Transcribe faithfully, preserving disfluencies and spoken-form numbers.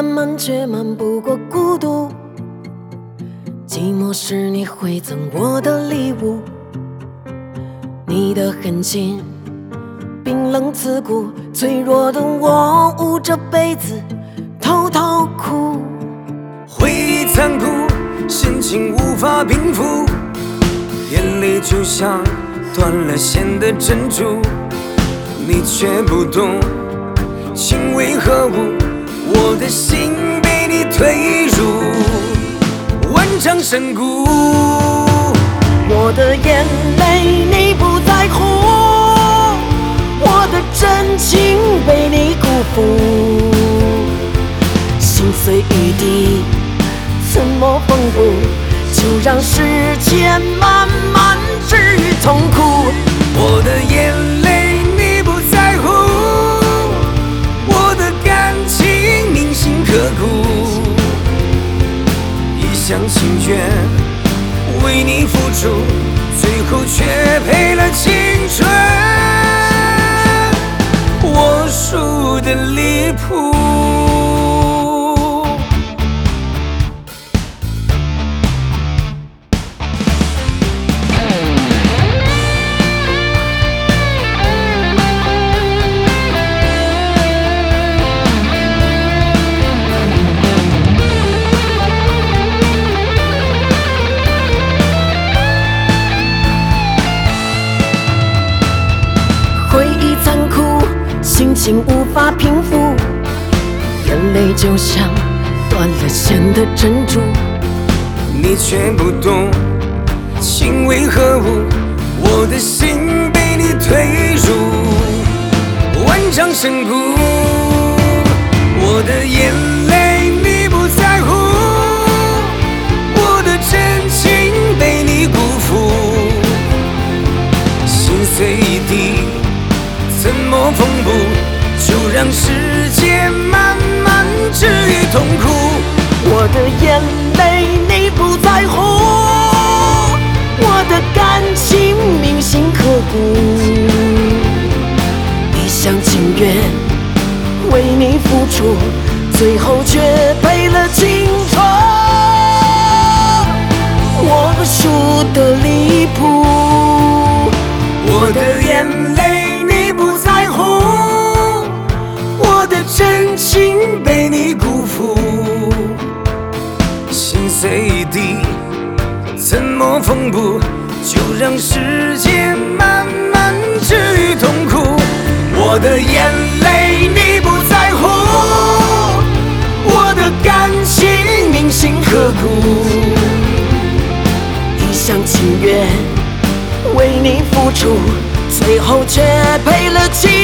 漫漫却漫不过孤独。寂寞是你馈赠我的礼物，你的狠心冰冷刺骨，脆弱的我捂着被子偷偷哭。 回忆残酷，心情无法平复，眼泪就像断了线的珍珠，你却不懂情为何物，我的心被你推入万丈深谷。 我的眼泪你不在乎，我的真情被你辜负，心碎雨滴，沉默风骨，就让时间慢慢治愈痛苦。 我的眼泪你不在乎，我的感情铭心刻骨，一厢情愿为你付出，最后却赔了青春，我输得离谱。 回忆残酷，心情无法平复，眼泪就像断了线的珍珠， 你却不懂情为何物，我的心被你推入万丈深谷。我的眼泪你不在乎，我的真情被你辜负，心碎一地，怎么缝补，就让时间慢慢治愈痛苦。 我的眼泪你不在乎，我的感情铭心刻骨，一厢情愿为你付出，最后却赔了青春，我输得离谱。 我的眼泪你不在乎，我的真情被你辜负，心碎一地，怎么缝补，就让时间慢慢治愈痛苦。我的眼泪你不在乎，我的感情铭心刻骨， 一厢情愿为你付出，最后却赔了青